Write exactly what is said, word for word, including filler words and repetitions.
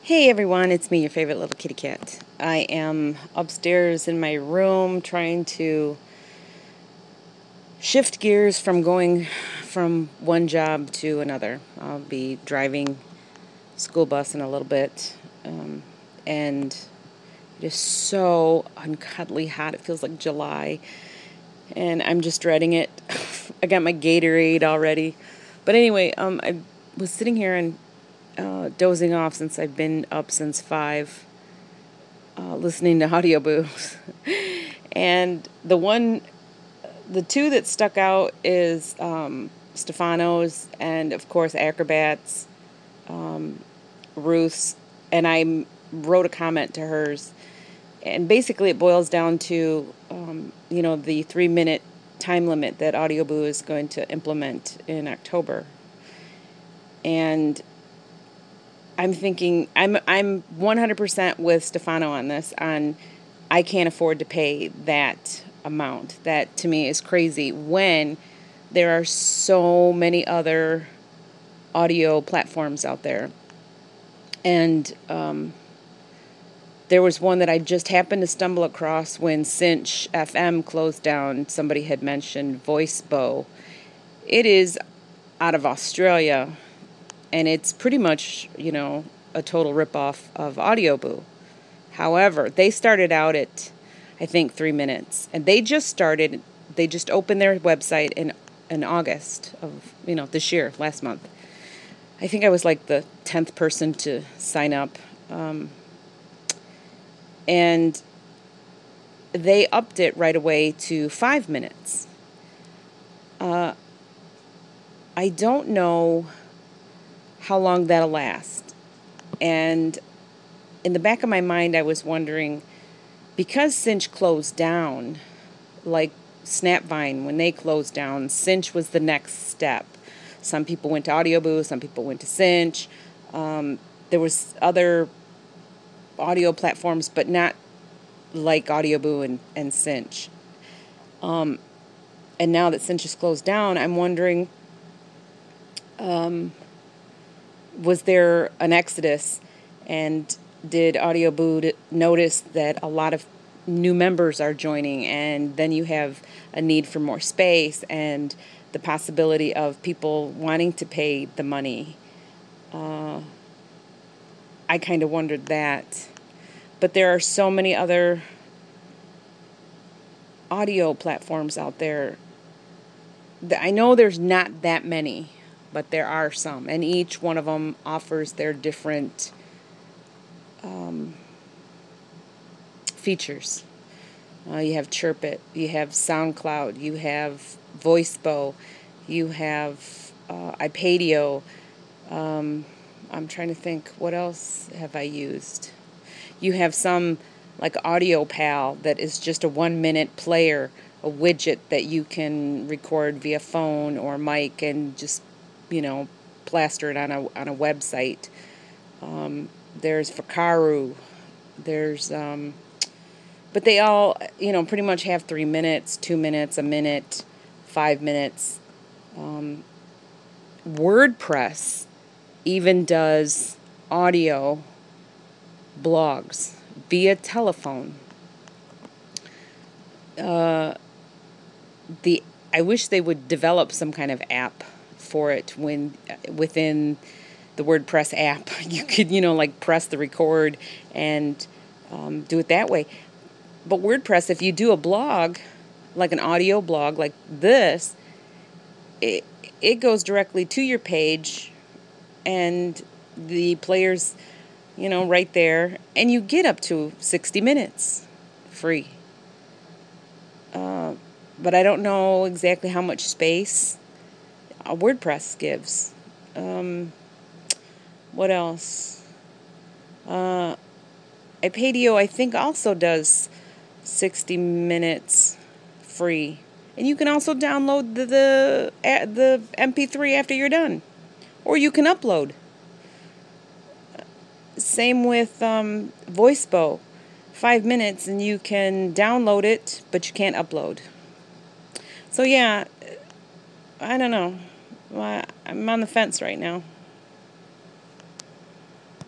Hey everyone, it's me, your favorite little kitty cat. I am upstairs in my room trying to shift gears from going from one job to another. I'll be driving school bus in a little bit, um, and it is so uncuddly hot. It feels like July, and I'm just dreading it. I got my Gatorade already. But anyway, um, I was sitting here and Uh, dozing off since I've been up since five, uh, listening to audiobooks. And the one, the two that stuck out is um, Stefano's and, of course, Acrobats, um, Ruth's. And I wrote a comment to hers. And basically it boils down to, um, you know, the three-minute time limit that Audioboo is going to implement in October. And I'm thinking, I'm I'm one hundred percent with Stefano on this, on I can't afford to pay that amount. That, to me, is crazy when there are so many other audio platforms out there. And um, there was one that I just happened to stumble across when Cinch F M closed down. Somebody had mentioned VoiceBo. It is out of Australia. And it's pretty much, you know, a total ripoff of Audioboo. However, they started out at, I think, three minutes. And they just started, they just opened their website in, in August of, you know, this year, last month. I think I was like the tenth person to sign up. Um, and they upped it right away to five minutes. Uh, I don't know how long that'll last. And in the back of my mind, I was wondering, because Cinch closed down, like Snapvine, when they closed down, Cinch was the next step. Some people went to Audioboo, some people went to Cinch. Um, there was other audio platforms, but not like Audioboo and, and Cinch. Um, and now that Cinch is closed down, I'm wondering, um, was there an exodus, and did Audioboo notice that a lot of new members are joining, and then you have a need for more space and the possibility of people wanting to pay the money? Uh, I kind of wondered that. But there are so many other audio platforms out there. I know there's not that many, but there are some, and each one of them offers their different um, features. Uh, you have Chirpit, you have SoundCloud, you have VoiceBo, you have uh, iPadio. Um, I'm trying to think, what else have I used? You have some like AudioPal that is just a one-minute player, a widget that you can record via phone or mic and just, you know, plaster it on a on a website. Um, there's Fakaru. There's, um, but they all, you know, pretty much have three minutes, two minutes, a minute, five minutes. Um, WordPress even does audio blogs via telephone. Uh, the I wish they would develop some kind of app for it. When within the WordPress app, you could, you know, like press the record and um, do it that way. But WordPress, if you do a blog, like an audio blog like this, it it goes directly to your page, and the players, you know, right there, and you get up to sixty minutes free. Uh, but I don't know exactly how much space uh, WordPress gives. Um, what else? Uh, iPadio, I think, also does sixty minutes free. And you can also download the, the, the M P three after you're done. Or you can upload. Same with um, VoiceBo. Five minutes and you can download it, but you can't upload. So yeah, I don't know. Well, I'm on the fence right now.